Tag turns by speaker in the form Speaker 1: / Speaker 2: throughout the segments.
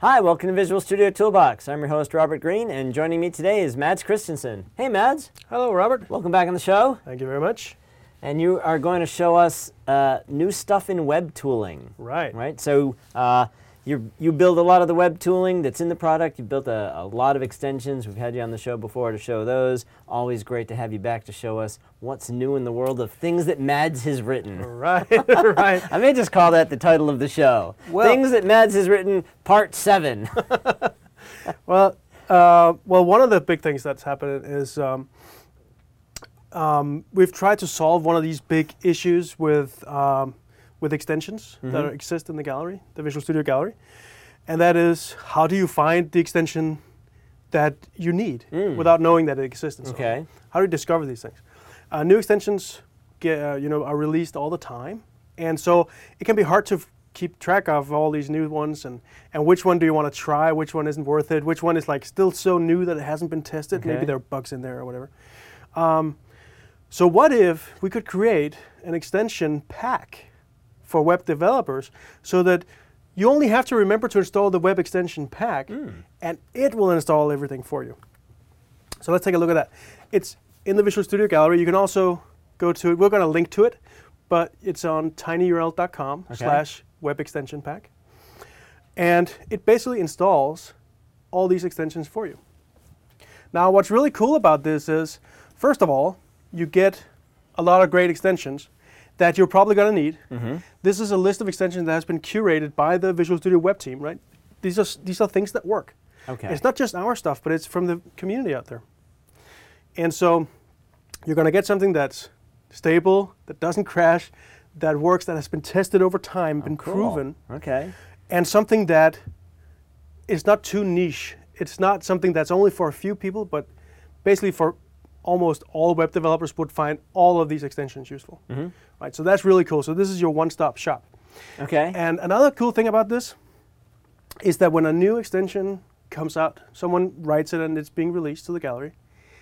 Speaker 1: Hi, welcome to Visual Studio Toolbox. I'm your host, Robert Green, and joining me today is Mads Christensen. Hey, Mads.
Speaker 2: Hello, Robert.
Speaker 1: Welcome back on the show.
Speaker 2: Thank you very much.
Speaker 1: And you are going to show us new stuff in web tooling.
Speaker 2: Right.
Speaker 1: So you build a lot of the web tooling that's in the product. You built a lot of extensions. We've had you on the show before to show those. Always great to have you back to show us what's new in the world of things that Mads has written.
Speaker 2: Right, right.
Speaker 1: I may just call that the title of the show.
Speaker 2: Well,
Speaker 1: Things that Mads has written, Part 7.
Speaker 2: Well, one of the big things that's happened is we've tried to solve one of these big issues with extensions that exist in the gallery, the Visual Studio Gallery, and that is how do you find the extension that you need without knowing that it exists? And so on. How do you discover these things? New extensions are released all the time, and so it can be hard to keep track of all these new ones and which one do you want to try, which one isn't worth it, which one is like still so new that it hasn't been tested. Maybe there are bugs in there or whatever. So what if we could create an extension pack for web developers so that you only have to remember to install the web extension pack and it will install everything for you. So let's take a look at that. It's in the Visual Studio Gallery. You can also go to it. We're going to link to it, but it's on tinyurl.com/web extension pack. And it basically installs all these extensions for you. Now, what's really cool about this is, first of all, you get a lot of great extensions that you're probably going to need. This is a list of extensions that has been curated by the Visual Studio web team, right? These are things that work. It's not just our stuff, but it's from the community out there. And so you're going to get something that's stable, that doesn't crash, that works, that has been tested over time, been proven. And something that is not too niche. It's not something that's only for a few people, but basically for almost all web developers would find all of these extensions useful. Right, so that's really cool. So this is your one-stop shop. And another cool thing about this is that when a new extension comes out, someone writes it and it's being released to the gallery,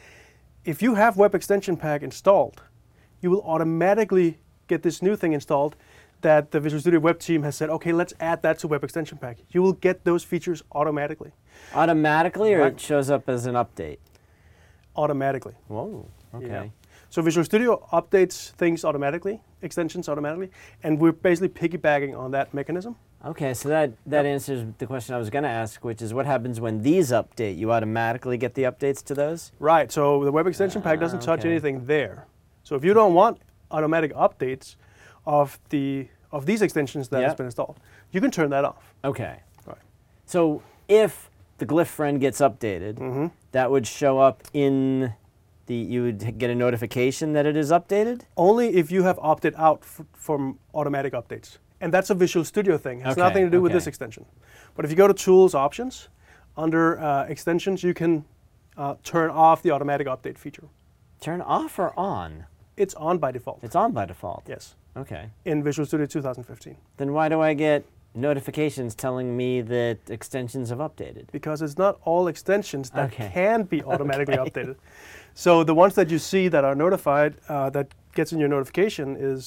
Speaker 2: if you have Web Extension Pack installed, you will automatically get this new thing installed that the Visual Studio web team has said, okay, let's add that to Web Extension Pack. You will get those features automatically.
Speaker 1: Automatically, or it shows up as an update?
Speaker 2: Automatically.
Speaker 1: Whoa, okay.
Speaker 2: Yeah. So Visual Studio updates things automatically, extensions automatically, and we're basically piggybacking on that mechanism.
Speaker 1: Okay, so that answers the question I was going to ask, which is what happens when these update? You automatically get the updates to those?
Speaker 2: Right, so the Web Extension Pack doesn't touch anything there. So if you don't want automatic updates of these extensions that has been installed, you can turn that off.
Speaker 1: Okay.
Speaker 2: Right.
Speaker 1: So if the Glyph friend gets updated, that would show up in you would get a notification that it is updated?
Speaker 2: Only if you have opted out from automatic updates. And that's a Visual Studio thing. It has nothing to do with this extension. But if you go to Tools, Options, under Extensions, you can turn off the automatic update feature.
Speaker 1: Turn off or on?
Speaker 2: It's on by default.
Speaker 1: It's on by default?
Speaker 2: Yes.
Speaker 1: Okay.
Speaker 2: In Visual Studio 2015.
Speaker 1: Then why do I get notifications telling me that extensions have updated?
Speaker 2: Because it's not all extensions that can be automatically updated. So the ones that you see that are notified, that gets in your notification is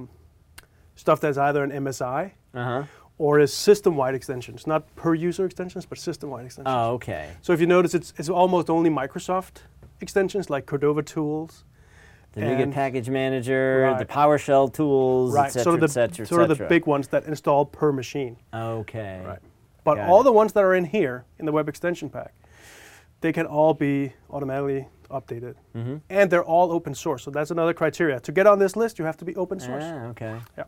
Speaker 2: stuff that's either an MSI or is system-wide extensions, not per-user extensions, but system-wide extensions.
Speaker 1: Oh, okay.
Speaker 2: So if you notice, it's almost only Microsoft extensions like Cordova tools.
Speaker 1: The NuGet Package Manager, the PowerShell tools, et cetera, et cetera.
Speaker 2: Sort of the big ones that install per machine.
Speaker 1: Okay.
Speaker 2: Right. But all the ones that are in here, in the Web Extension Pack, they can all be automatically updated. And they're all open source, so that's another criteria. To get on this list, you have to be open source.
Speaker 1: Okay.
Speaker 2: Yeah.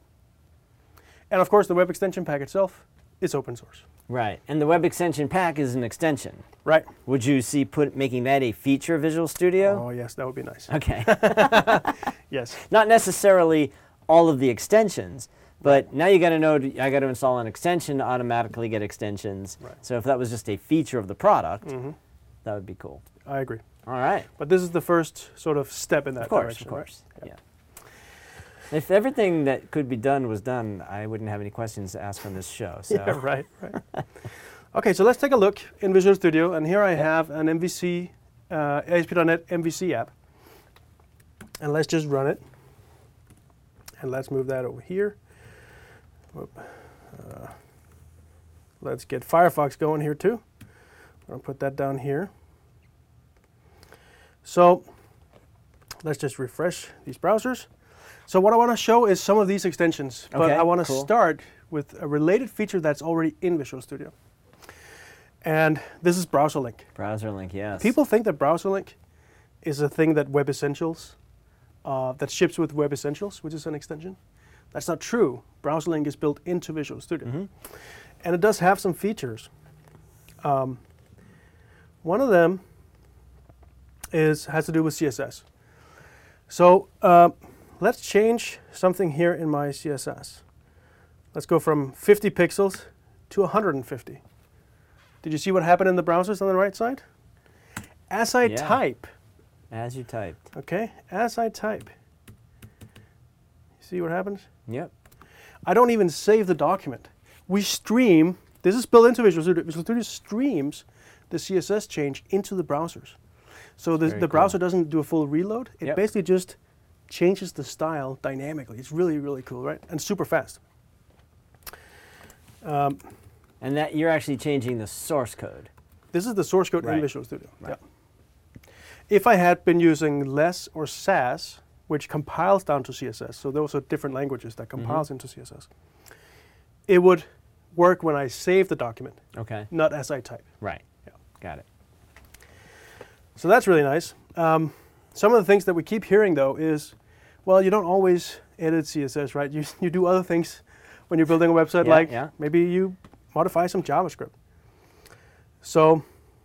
Speaker 2: And of course, the Web Extension Pack itself is open source.
Speaker 1: Right, and the Web Extension Pack is an extension.
Speaker 2: Right.
Speaker 1: Would you see making that a feature of Visual Studio?
Speaker 2: Oh yes, that would be nice.
Speaker 1: Okay.
Speaker 2: Yes.
Speaker 1: Not necessarily all of the extensions, but now you got to know I got to install an extension to automatically get extensions.
Speaker 2: Right.
Speaker 1: So if that was just a feature of the product, that would be cool.
Speaker 2: I agree.
Speaker 1: All right.
Speaker 2: But this is the first sort of step in that direction.
Speaker 1: Of course.
Speaker 2: Right?
Speaker 1: Yeah. If everything that could be done was done, I wouldn't have any questions to ask on this show. So.
Speaker 2: Yeah, right. Okay, so let's take a look in Visual Studio, and here I have an MVC, ASP.NET MVC app. And let's just run it. And let's move that over here. Let's get Firefox going here too. I'll put that down here. So let's just refresh these browsers. So what I want to show is some of these extensions, but
Speaker 1: Okay,
Speaker 2: I want to
Speaker 1: cool.
Speaker 2: start with a related feature that's already in Visual Studio. And this is Browser Link.
Speaker 1: Browser link, yes.
Speaker 2: People think that Browser Link is a thing that Web Essentials, that ships with Web Essentials, which is an extension. That's not true. Browser Link is built into Visual Studio.
Speaker 1: Mm-hmm.
Speaker 2: And it does have some features. One of them has to do with CSS. So let's change something here in my CSS. Let's go from 50 pixels to 150. Did you see what happened in the browsers on the right side? As I type,
Speaker 1: As you typed.
Speaker 2: okay, as I type, see what happens?
Speaker 1: Yep.
Speaker 2: I don't even save the document. We stream, this is built into Visual Studio. Visual Studio streams the CSS change into the browsers. So the
Speaker 1: Very
Speaker 2: browser
Speaker 1: cool.
Speaker 2: doesn't do a full reload. It
Speaker 1: Yep.
Speaker 2: basically just changes the style dynamically. It's really, really cool, right? And super fast.
Speaker 1: And that you're actually changing the source code.
Speaker 2: This is the source code in
Speaker 1: Right.
Speaker 2: Visual Studio.
Speaker 1: Right.
Speaker 2: Yeah. If I had been using Less or Sass, which compiles down to CSS, so those are different languages that compiles into CSS, it would work when I save the document,
Speaker 1: Okay.
Speaker 2: not as I type.
Speaker 1: Right.
Speaker 2: Yeah.
Speaker 1: Got it.
Speaker 2: So that's really nice. Some of the things that we keep hearing, though, is, well, you don't always edit CSS, right? You do other things when you're building a website,
Speaker 1: Yeah,
Speaker 2: like
Speaker 1: yeah.
Speaker 2: maybe you modify some JavaScript. So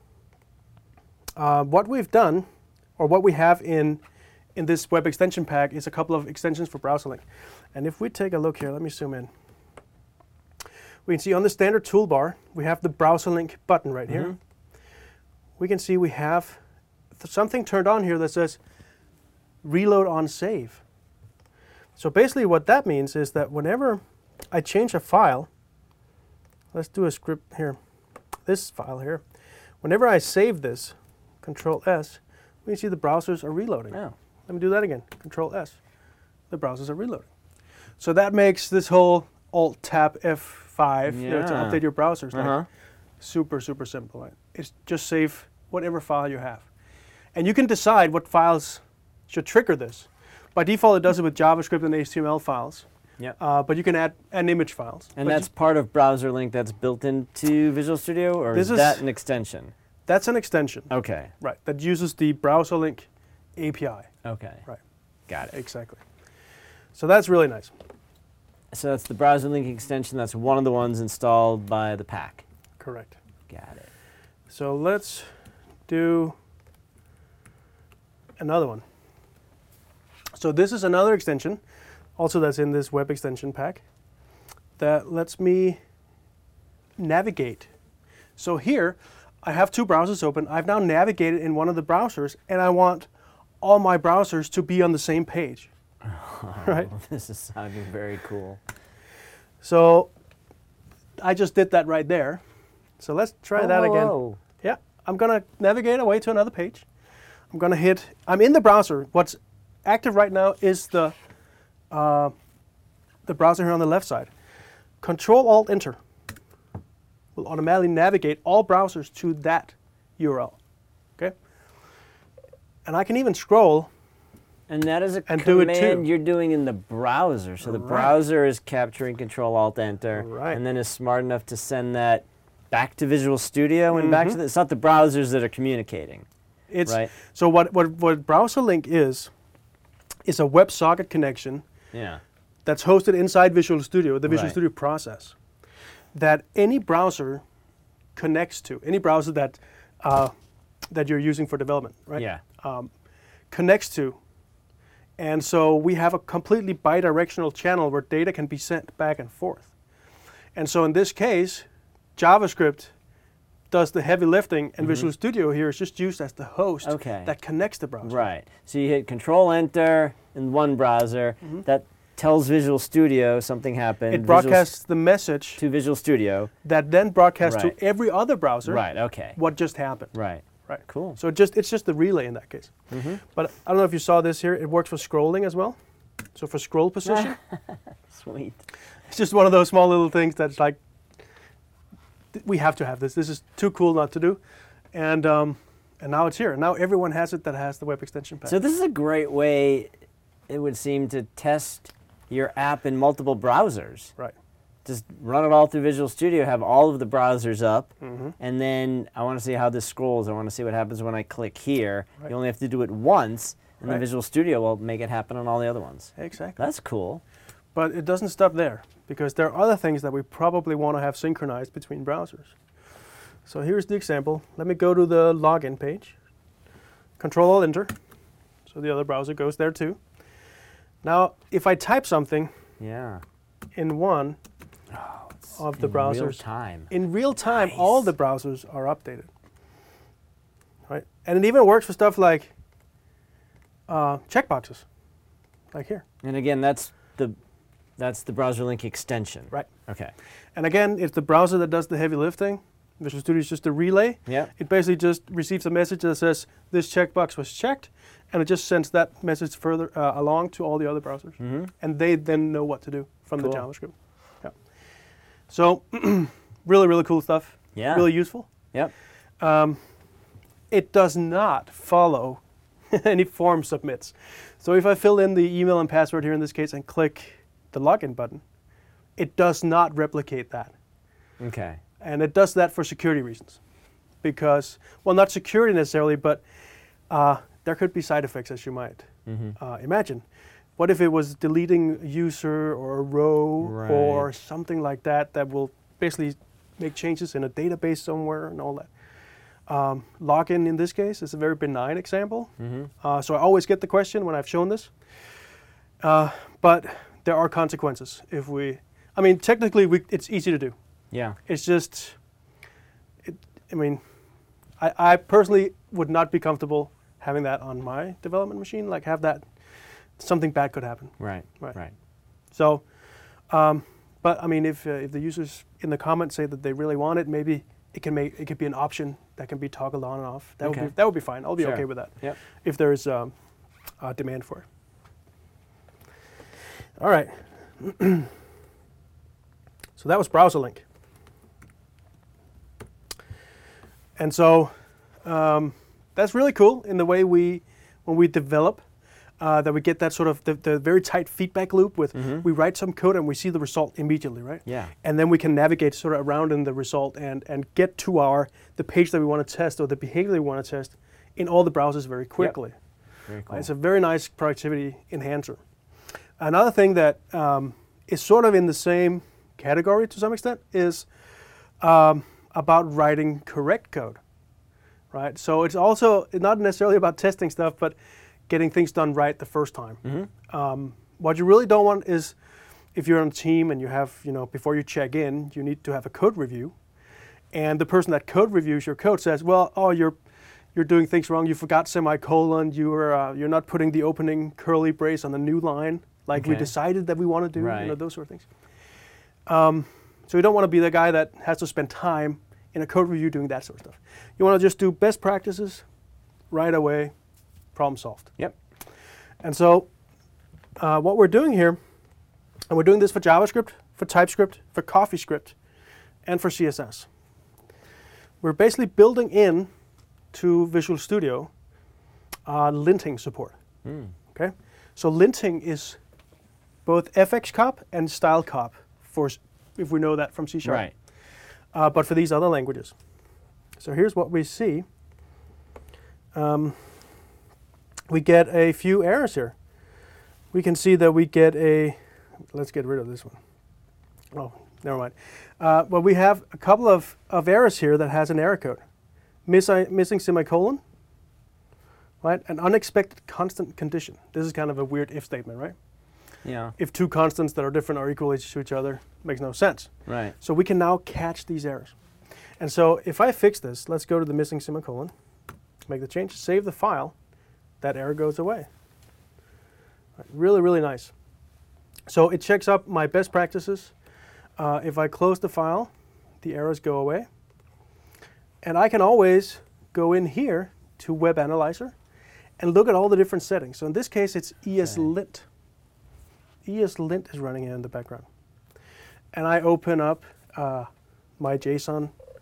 Speaker 2: what we've done, or what we have in this web extension pack, is a couple of extensions for Browser Link. And if we take a look here, let me zoom in. We can see on the standard toolbar, we have the Browser Link button right here. We can see we have something turned on here that says reload on save. So basically what that means is that whenever I change a file, let's do a script here, this file here, whenever I save this, Control S, we can see the browsers are reloading.
Speaker 1: Oh.
Speaker 2: Let me do that again, Control S. The browsers are reloading. So that makes this whole Alt-Tab F5 you know, to
Speaker 1: Yeah.
Speaker 2: update your browsers like,
Speaker 1: Uh-huh.
Speaker 2: super, super simple. Right? It's just save whatever file you have. And you can decide what files should trigger this. By default, it does it with JavaScript and HTML files.
Speaker 1: Yep.
Speaker 2: But you can add image files.
Speaker 1: And
Speaker 2: But
Speaker 1: that's part of Browser Link that's built into Visual Studio, or
Speaker 2: This
Speaker 1: is
Speaker 2: is-
Speaker 1: that an extension?
Speaker 2: that's an extension,
Speaker 1: Okay.
Speaker 2: right? That uses the Browser Link API.
Speaker 1: Okay.
Speaker 2: Right.
Speaker 1: Got it.
Speaker 2: Exactly. So that's really nice.
Speaker 1: So that's the Browser Link extension. That's one of the ones installed by the pack.
Speaker 2: Correct.
Speaker 1: Got it.
Speaker 2: So let's do another one. So this is another extension, also that's in this web extension pack, that lets me navigate. So here, I have two browsers open. I've now navigated in one of the browsers, and I want all my browsers to be on the same page. Right?
Speaker 1: Oh, this is sounding very cool.
Speaker 2: So I just did that right there. So let's try that again.
Speaker 1: Whoa.
Speaker 2: Yeah, I'm gonna navigate away to another page. I'm gonna hit, I'm in the browser. What's active right now is the browser here on the left side. Control-Alt-Enter will automatically navigate all browsers to that URL, okay? And I can even scroll.
Speaker 1: And that is a
Speaker 2: And do it
Speaker 1: command
Speaker 2: too.
Speaker 1: you're doing in the browser. So the
Speaker 2: Right.
Speaker 1: browser is capturing Control-Alt-Enter,
Speaker 2: Right.
Speaker 1: and then is smart enough to send that back to Visual Studio and back to the, it's not the browsers that are communicating.
Speaker 2: It's,
Speaker 1: Right.
Speaker 2: So what Browser Link is a WebSocket connection
Speaker 1: Yeah.
Speaker 2: that's hosted inside Visual Studio, the Visual
Speaker 1: Right.
Speaker 2: Studio process, that any browser connects to, any browser that that you're using for development, right?
Speaker 1: Yeah.
Speaker 2: Connects to. And so we have a completely bidirectional channel where data can be sent back and forth. And so in this case, JavaScript does the heavy lifting, and Visual Studio here is just used as the host
Speaker 1: Okay.
Speaker 2: that connects the browser.
Speaker 1: Right. So you hit Control-Enter in one browser. That tells Visual Studio something happened.
Speaker 2: It broadcasts the message
Speaker 1: to Visual Studio.
Speaker 2: that then broadcasts
Speaker 1: Right.
Speaker 2: to every other browser
Speaker 1: Right. Okay.
Speaker 2: what just happened.
Speaker 1: Right.
Speaker 2: Right.
Speaker 1: Cool.
Speaker 2: So it's just the relay in that case. But I don't know if you saw this here. It works for scrolling as well. So for scroll position,
Speaker 1: Sweet.
Speaker 2: it's just one of those small little things that's like we have to have this. This is too cool not to do. And now it's here. Now everyone has it that has the web extension pack.
Speaker 1: So this is a great way, it would seem, to test your app in multiple browsers.
Speaker 2: Right.
Speaker 1: Just run it all through Visual Studio, have all of the browsers up,
Speaker 2: Mm-hmm.
Speaker 1: and then I want to see how this scrolls. I want to see what happens when I click here.
Speaker 2: Right.
Speaker 1: You only have to do it once, and then
Speaker 2: Right.
Speaker 1: Visual Studio will make it happen on all the other ones.
Speaker 2: Exactly.
Speaker 1: That's cool.
Speaker 2: But it doesn't stop there, because there are other things that we probably want to have synchronized between browsers. So here's the example. Let me go to the login page. Control-Alt-Enter. So the other browser goes there too. Now, if I type something
Speaker 1: Yeah.
Speaker 2: in one of the
Speaker 1: In
Speaker 2: browsers,
Speaker 1: real time.
Speaker 2: in real time,
Speaker 1: Nice.
Speaker 2: all the browsers are updated. Right? And it even works for stuff like checkboxes, like here.
Speaker 1: And again, that's the browser link extension.
Speaker 2: Right.
Speaker 1: Okay.
Speaker 2: And again, it's the browser that does the heavy lifting. Visual Studio is just a relay.
Speaker 1: Yeah.
Speaker 2: It basically just receives a message that says this checkbox was checked, and it just sends that message further along to all the other browsers.
Speaker 1: Mm-hmm.
Speaker 2: And they then know what to do from
Speaker 1: Cool.
Speaker 2: the JavaScript. Yeah. So really, really cool stuff.
Speaker 1: Yeah.
Speaker 2: Really useful.
Speaker 1: Yep.
Speaker 2: It does not follow any form submits. So if I fill in the email and password here in this case and click the login button, it does not replicate that.
Speaker 1: Okay.
Speaker 2: And it does that for security reasons. Because, well, not security necessarily, but there could be side effects, as you might imagine. What if it was deleting a user or a row or
Speaker 1: Right.
Speaker 2: something like that that will basically make changes in a database somewhere and all that? Login, in this case, is a very benign example. So I always get the question when I've shown this. But there are consequences if we... I mean, technically, it's easy to do.
Speaker 1: Yeah.
Speaker 2: It's just, I personally would not be comfortable having that on my development machine. Like have that, something bad could happen.
Speaker 1: Right.
Speaker 2: Right.
Speaker 1: Right.
Speaker 2: So, but I mean, if the users in the comments say that they really want it, maybe it could be an option that can be toggled on and off. That
Speaker 1: Okay.
Speaker 2: would be fine. I'll be
Speaker 1: Sure.
Speaker 2: okay with that.
Speaker 1: Yep.
Speaker 2: If there's demand for it. All right. So that was Browser Link. And so that's really cool in the way when we develop, that we get that sort of the very tight feedback loop with we write some code and we see the result immediately, right?
Speaker 1: Yeah.
Speaker 2: And then we can navigate sort of around in the result and get to the page that we want to test or the behavior that we want to test in all the browsers very quickly.
Speaker 1: Very cool.
Speaker 2: It's a very nice productivity enhancer. Another thing that is sort of in the same category to some extent is about writing correct code, right? So it's also not necessarily about testing stuff, but getting things done right the first time. What you really don't want is if you're on a team and you have, before you check in, you need to have a code review. And the person that code reviews your code says, well, oh, you're doing things wrong. You forgot semicolon. You're not putting the opening curly brace on the new line like we
Speaker 1: Okay.
Speaker 2: decided that we want to do,
Speaker 1: Right.
Speaker 2: those sort of things. So you don't want to be the guy that has to spend time in a code review doing that sort of stuff. You want to just do best practices right away, problem solved.
Speaker 1: Yep.
Speaker 2: And so what we're doing here, and we're doing this for JavaScript, for TypeScript, for CoffeeScript, and for CSS. We're basically building in to Visual Studio linting support. Okay, so linting is both FXCOP and StyleCOP if we know that from C#.
Speaker 1: Right.
Speaker 2: But for these other languages. So here's what we see. We get a few errors here. We can see that we get let's get rid of this one. Oh, never mind. Well, we have a couple of errors here that has an error code. Missing semicolon, right? An unexpected constant condition. This is kind of a weird if statement, right?
Speaker 1: Yeah.
Speaker 2: If two constants that are different are equal to each other, makes no sense.
Speaker 1: Right.
Speaker 2: So we can now catch these errors. And so if I fix this, let's go to the missing semicolon, make the change, save the file, that error goes away. Right, really, really nice. So it checks up my best practices. If I close the file, the errors go away. And I can always go in here to Web Analyzer and look at all the different settings. So in this case, it's ESLint. ESLint is running in the background. And I open up my JSON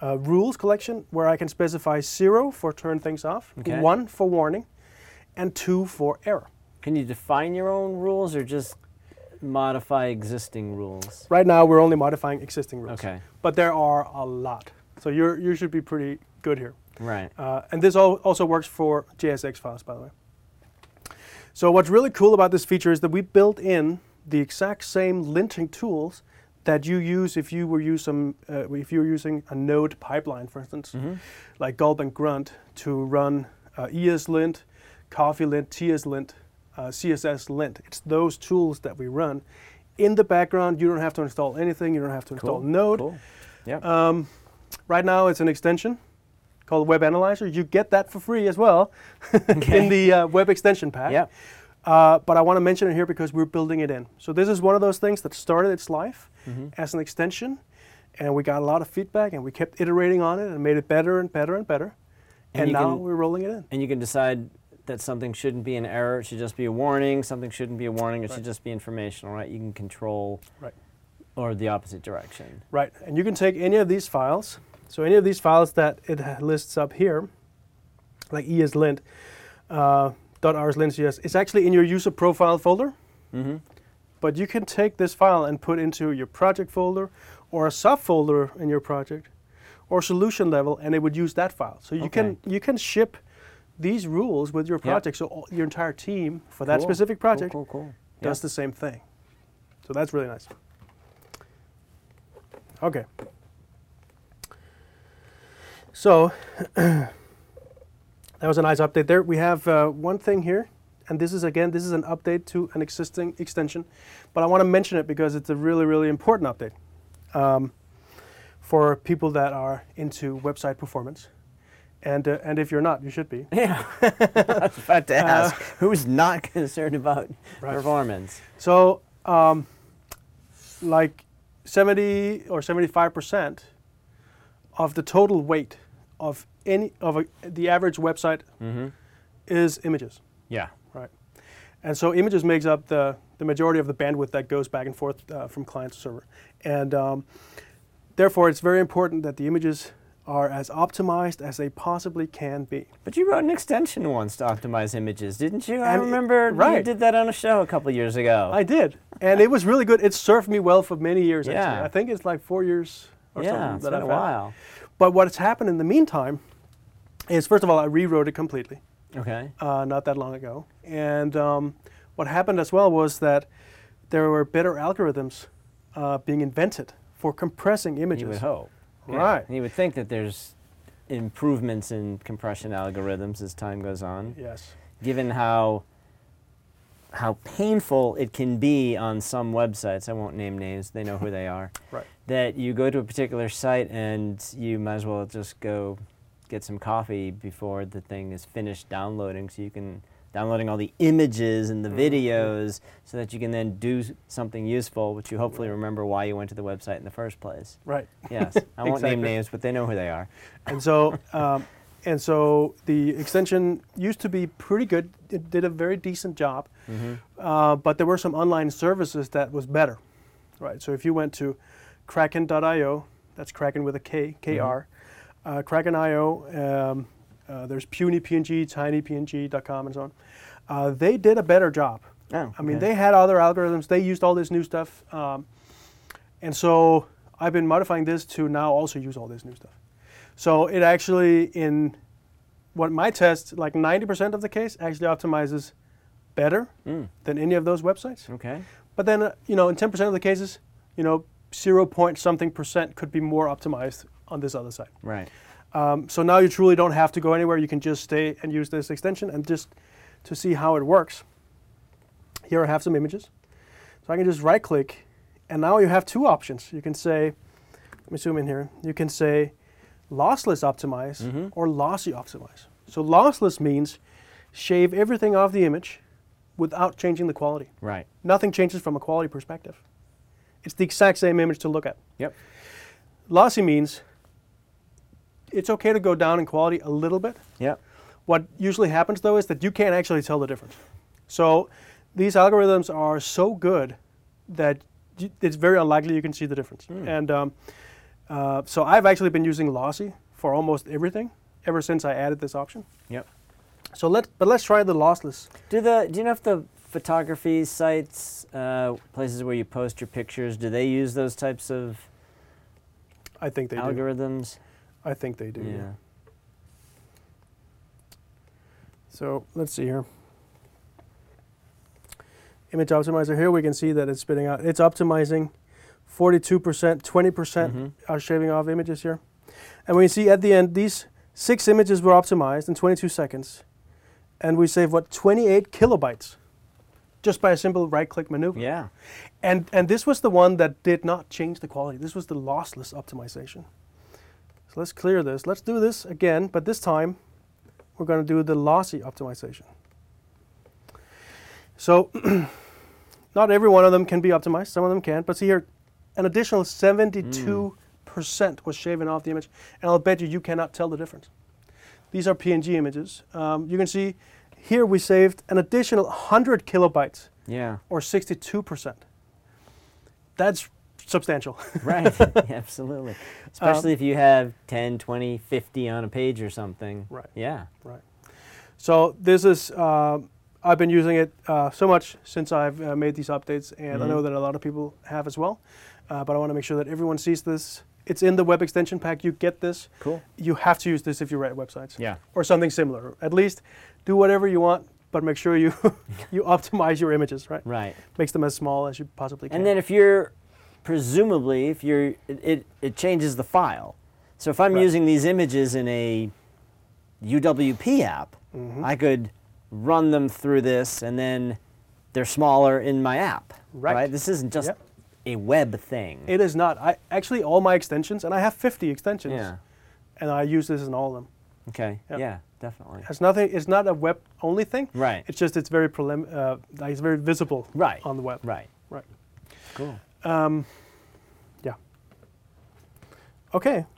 Speaker 2: rules collection where I can specify 0 for turn things off,
Speaker 1: Okay.
Speaker 2: 1 for warning, and 2 for error.
Speaker 1: Can you define your own rules or just modify existing rules?
Speaker 2: Right now, we're only modifying existing rules.
Speaker 1: Okay.
Speaker 2: But there are a lot. So you should be pretty good here.
Speaker 1: Right.
Speaker 2: And this also works for JSX files, by the way. So what's really cool about this feature is that we built in the exact same linting tools that you use if you were using a node pipeline, for instance, like Gulp and Grunt to run ESLint, CoffeeLint, TSLint, CSSLint. It's those tools that we run. In the background, you don't have to install anything. You don't have to install Node.
Speaker 1: Cool. Yeah.
Speaker 2: Right now, it's an extension called Web Analyzer. You get that for free as well in the web extension pack.
Speaker 1: Yeah.
Speaker 2: But I want to mention it here because we're building it in. So this is one of those things that started its life as an extension, and we got a lot of feedback, and we kept iterating on it and made it better and better and better. And now we're rolling it in.
Speaker 1: And you can decide that something shouldn't be an error, it should just be a warning. Something shouldn't be a warning, it should just be informational, right? You can control or the opposite direction.
Speaker 2: Right, and you can take any of these files. So any of these files that it lists up here, like ESLint, .rslint.js, it's actually in your user profile folder. But you can take this file and put into your project folder or a subfolder in your project or solution level, and it would use that file. So you can ship these rules with your project, so your entire team for that specific project does the same thing. So that's really nice. Okay. So that was a nice update there. We have one thing here, and this is an update to an existing extension, but I want to mention it because it's a really, really important update for people that are into website performance. And if you're not, you should be.
Speaker 1: Yeah, I was about to ask, who's not concerned about performance?
Speaker 2: So, like 70 or 75% of the total weight of the average website is images.
Speaker 1: Yeah.
Speaker 2: Right. And so images makes up the majority of the bandwidth that goes back and forth from client to server. And therefore, it's very important that the images are as optimized as they possibly can be.
Speaker 1: But you wrote an extension once to optimize images, didn't you? I
Speaker 2: And
Speaker 1: remember you did that on a show a couple years ago.
Speaker 2: I did. And it was really good. It served me well for many years,
Speaker 1: Yeah.
Speaker 2: actually. I think it's like 4 years or something
Speaker 1: it's
Speaker 2: that
Speaker 1: been
Speaker 2: I've
Speaker 1: a
Speaker 2: had.
Speaker 1: while.
Speaker 2: But what's happened in the meantime is, first of all, I rewrote it completely.
Speaker 1: Okay.
Speaker 2: Not that long ago. And what happened as well was that there were better algorithms being invented for compressing images.
Speaker 1: You would hope. Yeah.
Speaker 2: Right.
Speaker 1: And you would think that there's improvements in compression algorithms as time goes on.
Speaker 2: Yes.
Speaker 1: Given how painful it can be on some websites, I won't name names, they know who they are,
Speaker 2: Right.
Speaker 1: that you go to a particular site and you might as well just go get some coffee before the thing is finished downloading, so you can downloading all the images and the videos so that you can then do something useful, which you hopefully remember why you went to the website in the first place.
Speaker 2: Right.
Speaker 1: Yes, I won't name names, but they know who they are.
Speaker 2: And so the extension used to be pretty good. It did a very decent job, but there were some online services that was better, right? So if you went to Kraken.io, that's Kraken with a K, K-R, Kraken.io, there's PunyPNG, TinyPNG.com, and so on. They did a better job.
Speaker 1: Oh,
Speaker 2: I mean, they had other algorithms. They used all this new stuff. And so I've been modifying this to now also use all this new stuff. So it actually, in what my test, like 90% of the case, actually optimizes better than any of those websites.
Speaker 1: Okay.
Speaker 2: But then, in 10% of the cases, 0 point something percent could be more optimized on this other side.
Speaker 1: Right.
Speaker 2: So now you truly don't have to go anywhere. You can just stay and use this extension. And just to see how it works, here I have some images. So I can just right click, and now you have two options. You can say, let me zoom in here. You can say lossless optimize or lossy optimize. So lossless means shave everything off the image without changing the quality.
Speaker 1: Right.
Speaker 2: Nothing changes from a quality perspective. It's the exact same image to look at.
Speaker 1: Yep.
Speaker 2: Lossy means it's okay to go down in quality a little bit.
Speaker 1: Yep.
Speaker 2: What usually happens, though, is that you can't actually tell the difference. So these algorithms are so good that it's very unlikely you can see the difference. And So I've actually been using Lossy for almost everything ever since I added this option.
Speaker 1: Yep.
Speaker 2: So let's try the lossless.
Speaker 1: Do you know if the photography sites, places where you post your pictures, do they use those types of
Speaker 2: I think they do.
Speaker 1: algorithms?
Speaker 2: I think they do.
Speaker 1: Yeah.
Speaker 2: Yeah. So let's see here. Image optimizer here, we can see that it's spitting out. It's optimizing 42%, 20% are shaving off images here. And we see at the end, these 6 images were optimized in 22 seconds. And we save, 28 kilobytes just by a simple right-click maneuver.
Speaker 1: Yeah.
Speaker 2: And this was the one that did not change the quality. This was the lossless optimization. So let's clear this. Let's do this again, but this time we're going to do the lossy optimization. So not every one of them can be optimized. Some of them can. But see here, an additional 72% was shaven off the image. And I'll bet you cannot tell the difference. These are PNG images. You can see here we saved an additional 100 kilobytes.
Speaker 1: Yeah.
Speaker 2: Or 62%. That's substantial.
Speaker 1: Right. Absolutely. Especially if you have 10, 20, 50 on a page or something.
Speaker 2: Right.
Speaker 1: Yeah.
Speaker 2: Right. So this is, I've been using it so much since I've made these updates, and I know that a lot of people have as well. But I want to make sure that everyone sees this. It's in the web extension pack. You get this.
Speaker 1: Cool.
Speaker 2: You have to use this if you write websites.
Speaker 1: Yeah.
Speaker 2: Or something similar. At least do whatever you want, but make sure you you optimize your images, right?
Speaker 1: Right.
Speaker 2: Makes them as small as you possibly can.
Speaker 1: And then if you're, presumably, if you're, it changes the file. So if I'm
Speaker 2: Right.
Speaker 1: using these images in a UWP app, I could run them through this and then they're smaller in my app.
Speaker 2: Right.
Speaker 1: This isn't just
Speaker 2: Yep.
Speaker 1: a web thing.
Speaker 2: It is not. I actually all my extensions, and I have 50 extensions,
Speaker 1: Yeah.
Speaker 2: and I use this in all of them.
Speaker 1: Okay.
Speaker 2: Yep.
Speaker 1: Yeah, definitely.
Speaker 2: It's nothing. It's not a web only thing.
Speaker 1: Right.
Speaker 2: It's just it's very it's very visible.
Speaker 1: Right.
Speaker 2: On the web.
Speaker 1: Right.
Speaker 2: Right.
Speaker 1: Cool.
Speaker 2: Yeah. Okay.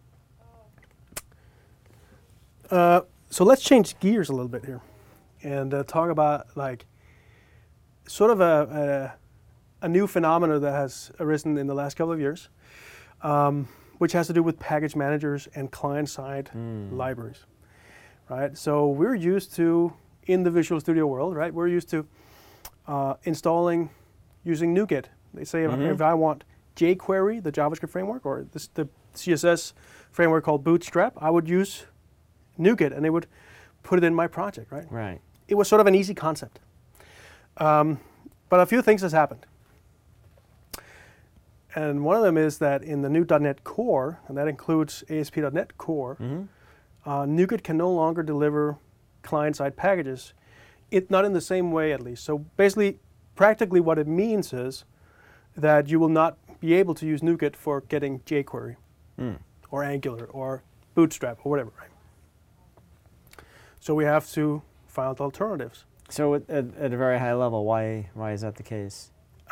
Speaker 2: So let's change gears a little bit here, and talk about like sort of a new phenomenon that has arisen in the last couple of years, which has to do with package managers and client-side libraries, right? So we're used to, in the Visual Studio world, right? We're used to installing using NuGet. They say if I want jQuery, the JavaScript framework, or the CSS framework called Bootstrap, I would use NuGet, and they would put it in my project, right?
Speaker 1: Right.
Speaker 2: It was sort of an easy concept. But a few things has happened. And one of them is that in the new .NET Core, and that includes ASP.NET Core, NuGet can no longer deliver client-side packages, not in the same way at least. So basically, practically what it means is that you will not be able to use NuGet for getting jQuery or Angular or Bootstrap or whatever, right? So we have to find alternatives.
Speaker 1: So at a very high level, why is that the case?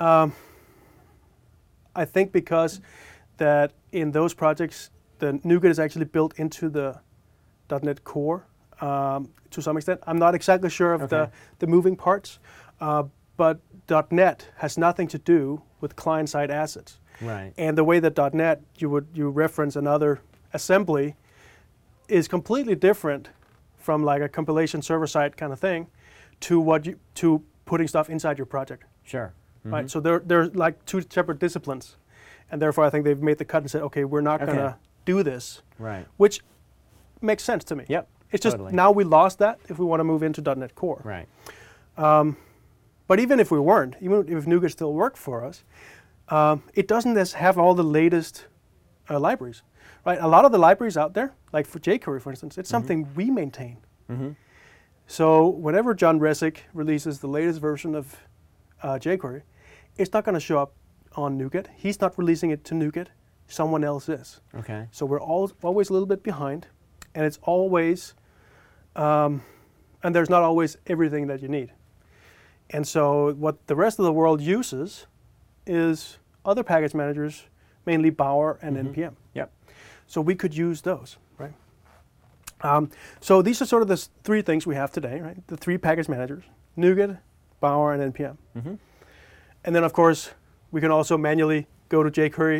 Speaker 2: I think because that in those projects, the NuGet is actually built into the .NET Core to some extent. I'm not exactly sure of the moving parts, but .NET has nothing to do with client-side assets.
Speaker 1: Right.
Speaker 2: And the way that .NET you reference another assembly is completely different from like a compilation server-side kind of thing to putting stuff inside your project.
Speaker 1: Sure.
Speaker 2: Right, so they're like two separate disciplines, and therefore I think they've made the cut and said, okay, we're not going to do this,
Speaker 1: Right.
Speaker 2: which makes sense to me.
Speaker 1: Yep.
Speaker 2: It's just
Speaker 1: totally.
Speaker 2: now we lost that if we want to move into .NET Core.
Speaker 1: Right.
Speaker 2: But even if we weren't, even if NuGet still worked for us, it doesn't have all the latest libraries. Right, a lot of the libraries out there, like for jQuery, for instance, it's something we maintain. So whenever John Resig releases the latest version of jQuery, it's not going to show up on NuGet. He's not releasing it to NuGet. Someone else is.
Speaker 1: Okay.
Speaker 2: So we're always a little bit behind, and it's always, and there's not always everything that you need. And so what the rest of the world uses is other package managers, mainly Bower and NPM.
Speaker 1: Yep.
Speaker 2: So we could use those, right? So these are sort of the three things we have today, right? The three package managers: NuGet, Bower, and NPM. And then, of course, we can also manually go to jQuery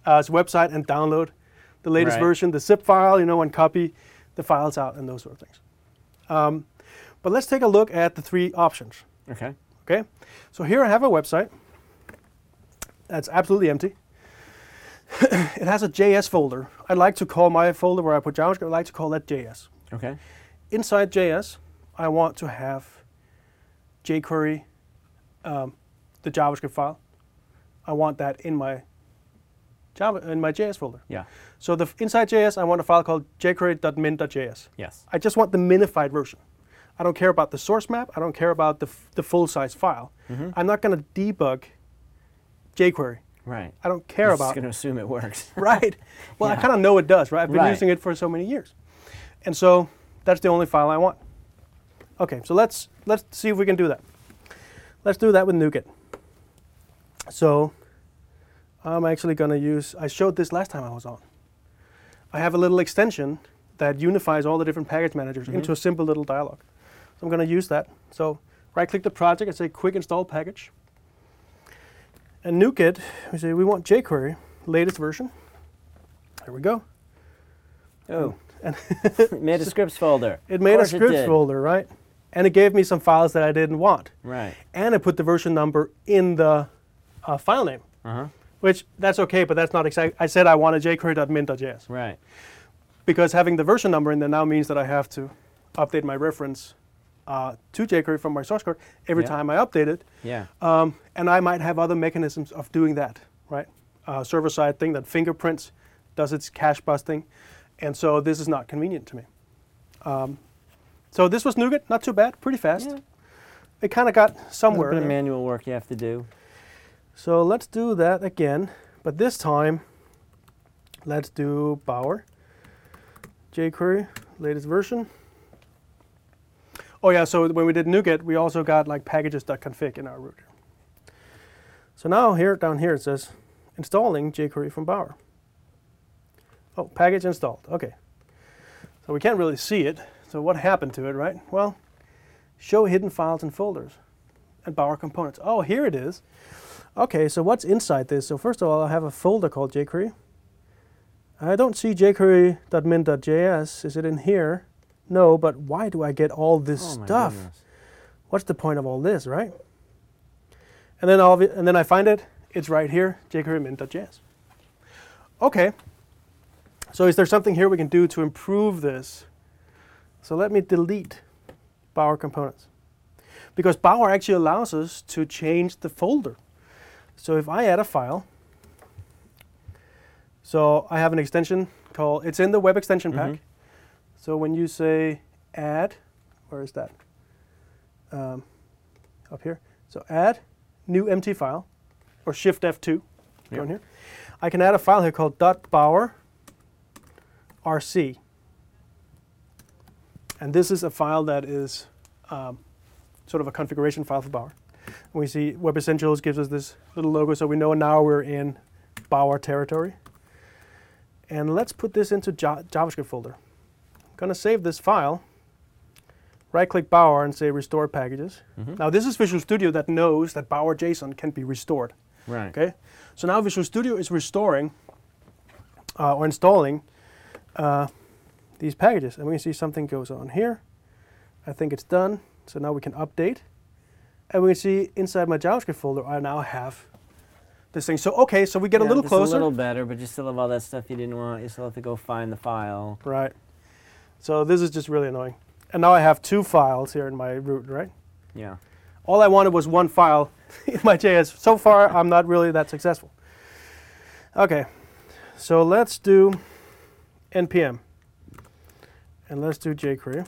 Speaker 2: website and download the latest
Speaker 1: Right.
Speaker 2: version, the zip file, and copy the files out and those sort of things. But let's take a look at the three options.
Speaker 1: Okay.
Speaker 2: Okay, so here I have a website that's absolutely empty. It has a JS folder. I like to call my folder where I put JavaScript, I like to call that JS.
Speaker 1: Okay.
Speaker 2: Inside JS, I want to have jQuery, the JavaScript file. I want that in my JS folder.
Speaker 1: Yeah.
Speaker 2: So inside JS, I want a file called jQuery.min.js.
Speaker 1: Yes.
Speaker 2: I just want the minified version. I don't care about the source map. I don't care about the full-size file. I'm not going to debug jQuery.
Speaker 1: Right.
Speaker 2: I don't care
Speaker 1: You're
Speaker 2: about
Speaker 1: just going to assume it works.
Speaker 2: Right. Well, I
Speaker 1: Yeah.
Speaker 2: kind of know it does, right? I've been
Speaker 1: Right.
Speaker 2: using it for so many years. And so that's the only file I want. Okay, so let's see if we can do that. Let's do that with NuGet. So I'm actually going to use, I showed this last time I was on. I have a little extension that unifies all the different package managers into a simple little dialog. So I'm going to use that. So right-click the project and say Quick Install Package. And NuGet, we say we want jQuery, latest version. There we go.
Speaker 1: Oh.
Speaker 2: And
Speaker 1: It made a scripts folder.
Speaker 2: it
Speaker 1: Of
Speaker 2: made a
Speaker 1: course it
Speaker 2: scripts
Speaker 1: did.
Speaker 2: folder, right? And it gave me some files that I didn't want.
Speaker 1: Right.
Speaker 2: And it put the version number in the file name,
Speaker 1: Uh-huh.
Speaker 2: which that's okay, but that's not exact. I said I wanted jQuery.min.js.
Speaker 1: Right.
Speaker 2: Because having the version number in there now means that I have to update my reference to jQuery from my source code every
Speaker 1: Yeah.
Speaker 2: time I update it.
Speaker 1: Yeah.
Speaker 2: And I might have other mechanisms of doing that, right? Server-side thing that fingerprints does its cache busting. And so this is not convenient to me. So this was NuGet, not too bad, pretty fast.
Speaker 1: Yeah.
Speaker 2: It kind of got
Speaker 1: A
Speaker 2: somewhere.
Speaker 1: little bit of
Speaker 2: there.
Speaker 1: manual work you have to do.
Speaker 2: So let's do that again, but this time let's do Bower, jQuery, latest version. Oh yeah, so when we did NuGet, we also got like packages.config in our root. So now here, down here it says installing jQuery from Bower. Oh, package installed, okay. So we can't really see it. So what happened to it, right? Well, show hidden files and folders and Bower components. Oh, here it is. Okay, so what's inside this? So first of all, I have a folder called jQuery. I don't see jQuery.min.js. Is it in here? No, but why do I get all this
Speaker 1: Oh my
Speaker 2: stuff?
Speaker 1: goodness.
Speaker 2: What's the point of all this, right? And then I find it. It's right here, jQuery.min.js. Okay. So is there something here we can do to improve this? So let me delete Bower components. Because Bower actually allows us to change the folder. So if I add a file, so I have an extension called, it's in the web extension pack. So when you say add, where is that? Up here. So add new empty file, or Shift F2, go in here. I can add a file here called .bower rc. And this is a file that is sort of a configuration file for Bower. And we see Web Essentials gives us this little logo, so we know now we're in Bower territory. And let's put this into JavaScript folder. I'm going to save this file, right-click Bower and say Restore Packages. Now this is Visual Studio that knows that Bower JSON can be restored.
Speaker 1: Right.
Speaker 2: Okay, so now Visual Studio is restoring or installing these packages, and we can see something goes on here. I think it's done, so now we can update, and we can see inside my JavaScript folder I now have this thing. So okay, so we get a little closer.
Speaker 1: It's a little better, but you still have all that stuff you didn't want. You still have to go find the file.
Speaker 2: Right. So this is just really annoying. And now I have two files here in my root, right?
Speaker 1: Yeah.
Speaker 2: All I wanted was one file in my JS. So far, I'm not really that successful. Okay, so let's do npm. And let's do jQuery.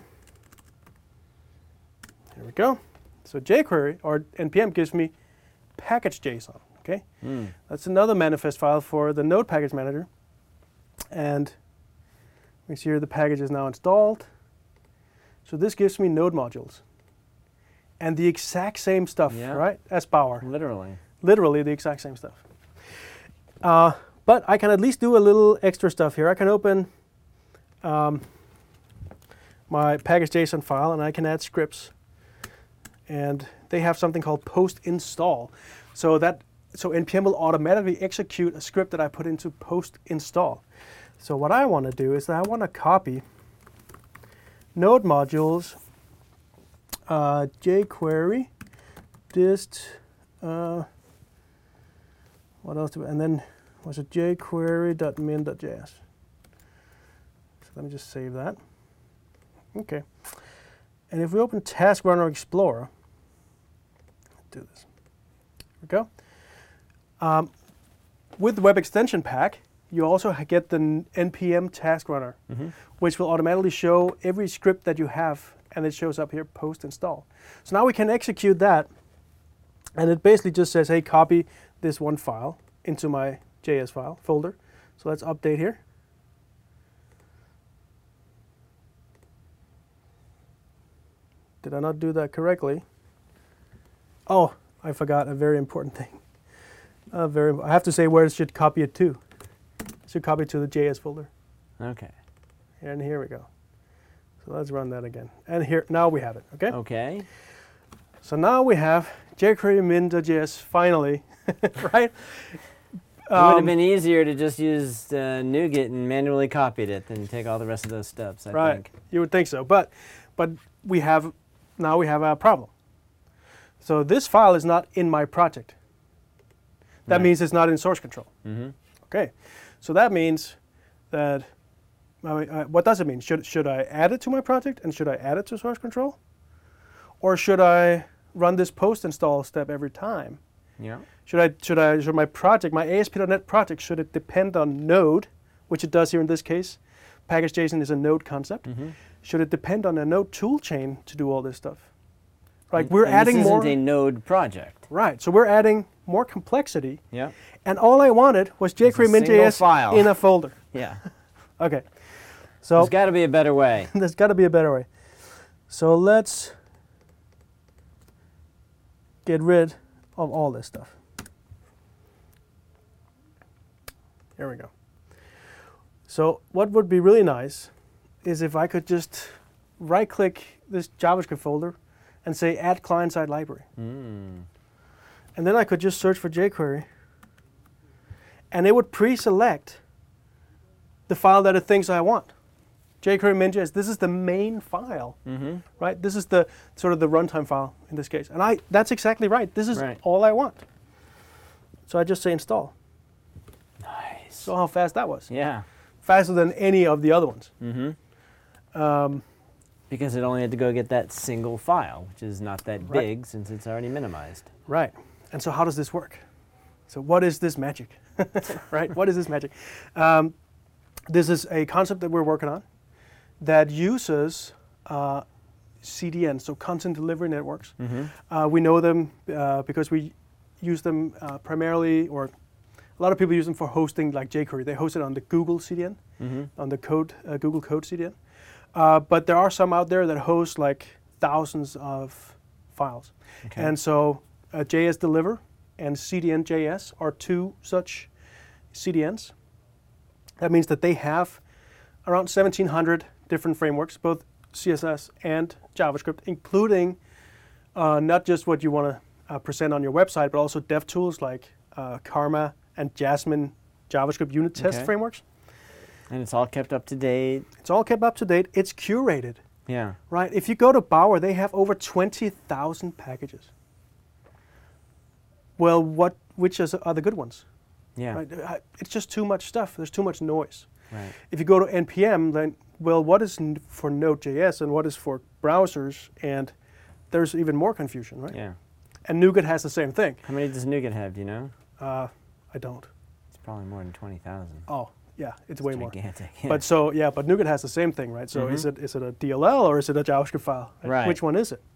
Speaker 2: Here we go. So jQuery, or npm, gives me package.json, okay? That's another manifest file for the Node package manager. And we see here the package is now installed. So this gives me Node modules. And the exact same stuff,
Speaker 1: Yeah.
Speaker 2: right, as Bower.
Speaker 1: Literally.
Speaker 2: Literally the exact same stuff. But I can at least do a little extra stuff here. I can open my package.json file and I can add scripts. And they have something called post install. So that so npm will automatically execute a script that I put into post install. So what I want to do is that I want to copy node modules, jQuery, dist, what else do we, and then was it jQuery.min.js. So let me just save that. Okay. And if we open Task Runner Explorer, do this. There we go. With the Web Extension Pack, you also get the npm task runner, which will automatically show every script that you have, and it shows up here post install. So now we can execute that, and it basically just says, hey, copy this one file into my JS file folder. So let's update here. Did I not do that correctly? Oh, I forgot a very important thing. I have to say where it should copy it to. It should copy it to the JS folder.
Speaker 1: Okay.
Speaker 2: And here we go. So let's run that again. And here, now we have it, okay?
Speaker 1: Okay.
Speaker 2: So now we have jQuery min.js finally, right?
Speaker 1: It would have been easier to just use NuGet and manually copied it than take all the rest of those steps, I think.
Speaker 2: You would think so. But now we have a problem. So this file is not in my project. That means it's not in source control. Okay, so that means that, what does it mean? Should I add it to my project, and should I add it to source control? Or should I run this post install step every time?
Speaker 1: Yeah.
Speaker 2: Should my project, my ASP.NET project, should it depend on Node, which it does here in this case? Package.json is a Node concept. Should it depend on a Node toolchain to do all this stuff? Right, we're adding more.
Speaker 1: This isn't a Node project.
Speaker 2: Right, so we're adding more complexity.
Speaker 1: Yeah.
Speaker 2: And all I wanted was jQuery min.js in a folder.
Speaker 1: Yeah.
Speaker 2: Okay. So
Speaker 1: there's got to be a better way.
Speaker 2: There's got to be a better way. So let's get rid of all this stuff. Here we go. So what would be really nice is if I could just right-click this JavaScript folder and say add client-side library. And then I could just search for jQuery, and it would pre-select the file that it thinks I want. jQuery min.js, this is the main file, right? This is the sort of the runtime file in this case. And that's exactly right. This is all I want. So I just say install.
Speaker 1: Nice.
Speaker 2: So how fast that was.
Speaker 1: Yeah.
Speaker 2: Faster than any of the other ones.
Speaker 1: Because it only had to go get that single file, which is not that big since it's already minimized.
Speaker 2: Right. And so how does this work? So what is this magic? Right? What is this magic? This is a concept that we're working on that uses CDN, so content delivery networks. We know them because we use them primarily, or a lot of people use them for hosting, like jQuery. They host it on the Google CDN, on the Google Code CDN. But there are some out there that host like thousands of files. And so JS Deliver and CDN.js are two such CDNs. That means that they have around 1,700 different frameworks, both CSS and JavaScript, including not just what you want to present on your website, but also dev tools like Karma and Jasmine JavaScript unit test frameworks.
Speaker 1: And it's all kept up to date.
Speaker 2: It's all kept up to date. It's curated.
Speaker 1: Yeah.
Speaker 2: Right. If you go to Bower, they have over 20,000 packages. Well, which are the good ones?
Speaker 1: Yeah.
Speaker 2: Right? It's just too much stuff. There's too much noise.
Speaker 1: Right.
Speaker 2: If you go to NPM, then, well, what is for Node.js and what is for browsers? And there's even more confusion, right?
Speaker 1: Yeah.
Speaker 2: And NuGet has the same thing.
Speaker 1: How many does NuGet have, do you know?
Speaker 2: I don't.
Speaker 1: It's probably more than 20,000.
Speaker 2: Oh, yeah, it's way
Speaker 1: gigantic.
Speaker 2: more. But so, yeah, but NuGet has the same thing, right? So is it a DLL or is it a JavaScript file?
Speaker 1: Right.
Speaker 2: Which one is it?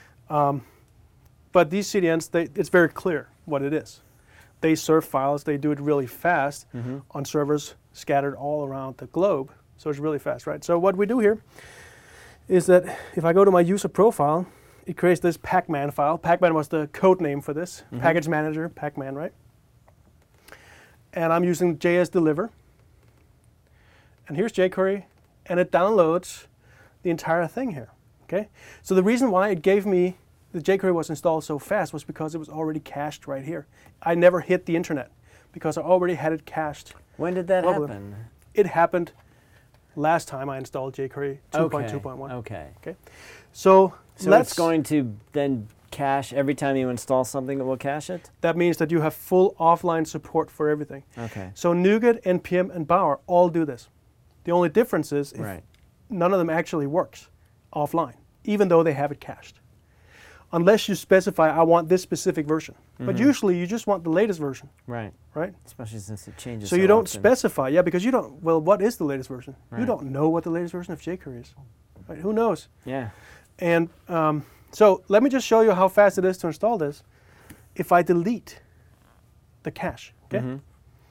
Speaker 2: But these CDNs, it's very clear what it is. They serve files. They do it really fast on servers scattered all around the globe. So it's really fast, right? So what we do here is that if I go to my user profile, it creates this Pacman file. Pacman was the code name for this. Package manager, Pacman, right? And I'm using JS Deliver. And here's jQuery, and it downloads the entire thing here, okay? So the reason why it gave me the jQuery was installed so fast was because it was already cached right here. I never hit the internet because I already had it cached.
Speaker 1: When did that
Speaker 2: globally.
Speaker 1: happen?
Speaker 2: It happened last time I installed jQuery 2.2.1.
Speaker 1: Okay.
Speaker 2: Okay. So
Speaker 1: it's going to then cache every time you install something. It will cache it.
Speaker 2: That means that you have full offline support for everything.
Speaker 1: Okay.
Speaker 2: So NuGet, NPM, and Bower all do this. The only difference is if none of them actually works offline, even though they have it cached. Unless you specify, I want this specific version. But usually you just want the latest version.
Speaker 1: Right.
Speaker 2: Right?
Speaker 1: Especially since it changes
Speaker 2: So you don't
Speaker 1: often.
Speaker 2: specify, because you don't, well, what is the latest version?
Speaker 1: Right.
Speaker 2: You don't know what the latest version of jQuery is. Right? Who knows?
Speaker 1: Yeah.
Speaker 2: And so let me just show you how fast it is to install this. If I delete the cache, okay?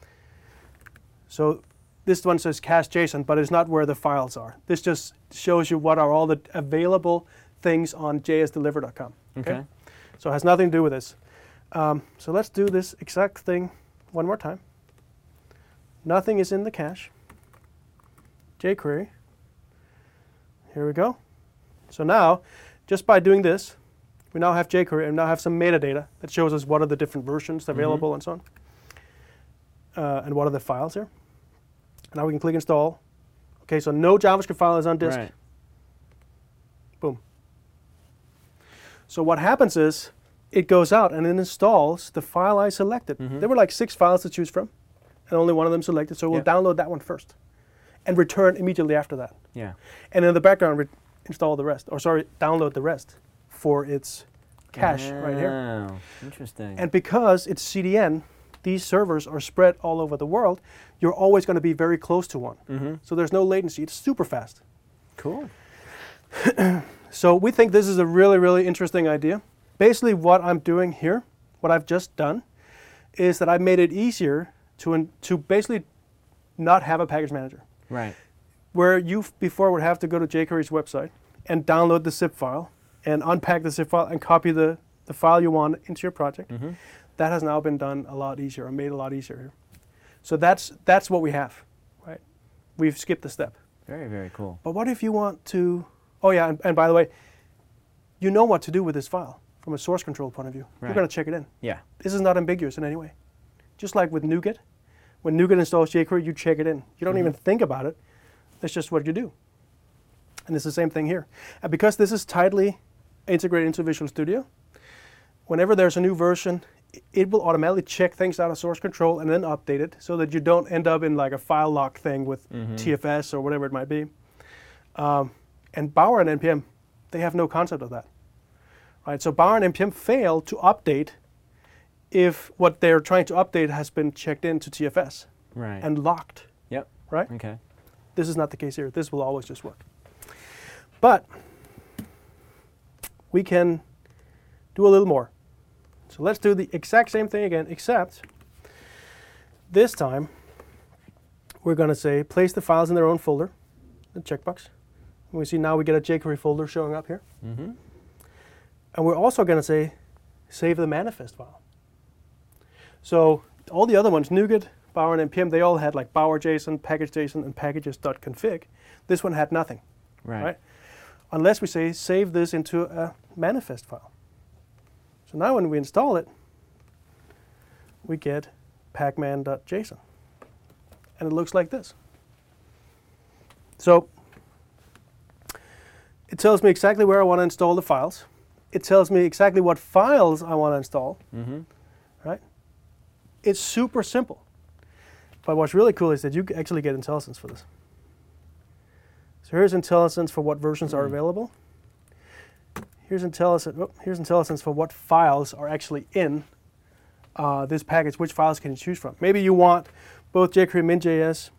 Speaker 2: So this one says cache JSON, but it's not where the files are. This just shows you what are all the available things on jsdeliver.com.
Speaker 1: Okay.
Speaker 2: So it has nothing to do with this. So let's do this exact thing one more time. Nothing is in the cache. jQuery. Here we go. So now, just by doing this, we now have jQuery and now have some metadata that shows us what are the different versions available and so on. And what are the files here. Now we can click install. Okay, so no JavaScript file is on disk.
Speaker 1: Right.
Speaker 2: Boom. So what happens is it goes out and it installs the file I selected. There were like 6 files to choose from, and only one of them selected. So we'll download that one first and return immediately after that.
Speaker 1: Yeah.
Speaker 2: And in the background, install the rest, or sorry, download the rest for its cache right here.
Speaker 1: Oh, interesting.
Speaker 2: And because it's CDN, these servers are spread all over the world, you're always going to be very close to one. So there's no latency. It's super fast.
Speaker 1: Cool.
Speaker 2: So we think this is a really, really interesting idea. Basically what I'm doing here, what I've just done, is that I made it easier to basically not have a package manager.
Speaker 1: Right.
Speaker 2: Where you before would have to go to jQuery's website and download the zip file and unpack the zip file and copy the file you want into your project. That has now been done a lot easier, or made a lot easier here. So that's what we have, right? We've skipped a step.
Speaker 1: Very, very cool.
Speaker 2: But what if you want to, oh yeah, and by the way, you know what to do with this file from a source control point of view.
Speaker 1: Right.
Speaker 2: You're going to check it in.
Speaker 1: Yeah.
Speaker 2: This is not ambiguous in any way. Just like with NuGet, when NuGet installs jQuery, you check it in. You don't even think about it. That's just what you do. And it's the same thing here. And because this is tightly integrated into Visual Studio, whenever there's a new version, it will automatically check things out of source control and then update it so that you don't end up in like a file lock thing with TFS or whatever it might be. And Bower and NPM, they have no concept of that. Right? So Bower and NPM fail to update if what they're trying to update has been checked into TFS
Speaker 1: Right.
Speaker 2: and locked.
Speaker 1: Yep.
Speaker 2: Right?
Speaker 1: Okay.
Speaker 2: This is not the case here. This will always just work. But we can do a little more. So let's do the exact same thing again, except this time we're going to say place the files in their own folder, the checkbox. And we see now we get a jQuery folder showing up here. And we're also going to say save the manifest file. So all the other ones, NuGet, Bower, and NPM, they all had like Bower.json, package.json, and packages.config. This one had nothing, right? Unless we say save this into a manifest file. So now when we install it, we get pacman.json. And it looks like this. So it tells me exactly where I want to install the files. It tells me exactly what files I want to install. Right? It's super simple. But what's really cool is that you actually get IntelliSense for this. So here's IntelliSense for what versions are available. Here's IntelliSense for what files are actually in this package. Which files can you choose from? Maybe you want both jQuery min.js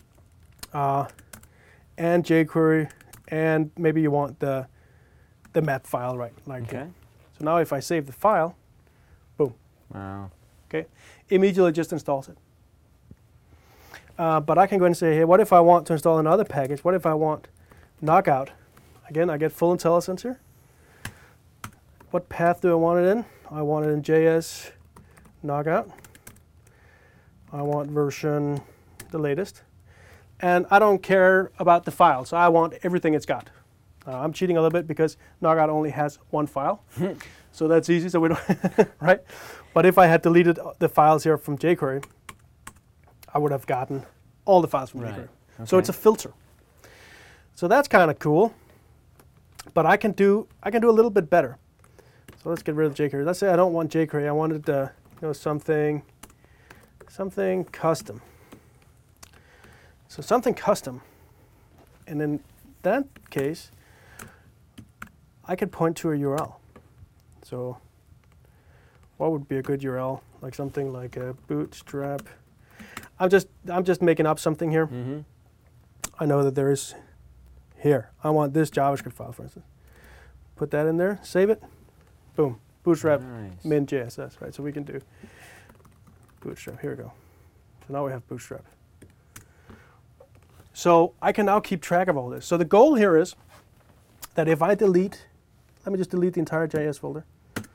Speaker 2: and jQuery, and maybe you want the map file, right? Like
Speaker 1: Okay.
Speaker 2: So now if I save the file, boom.
Speaker 1: Wow.
Speaker 2: Okay, immediately just installs it. But I can go and say, hey, what if I want to install another package? What if I want Knockout? Again, I get full IntelliSense here. What path do I want it in? I want it in JS Knockout. I want version the latest. And I don't care about the file, so I want everything it's got. I'm cheating a little bit because Knockout only has one file. So that's easy. So we don't right. But if I had deleted the files here from jQuery, I would have gotten all the files from
Speaker 1: Right.
Speaker 2: jQuery. So
Speaker 1: Okay.
Speaker 2: it's a filter. So that's kind of cool. But I can do a little bit better. So let's get rid of jQuery. Let's say I don't want jQuery. I wanted something custom. So something custom. And in that case, I could point to a URL. So what would be a good URL? Like something like a bootstrap. I'm just making up something here.
Speaker 1: Mm-hmm.
Speaker 2: I know that there is here. I want this JavaScript file, for instance. Put that in there, save it, boom. Bootstrap
Speaker 1: Nice.
Speaker 2: min.jss, right? So we can do bootstrap. Here we go. So now we have bootstrap. So I can now keep track of all this. So the goal here is that if I delete, let me just delete the entire JS folder.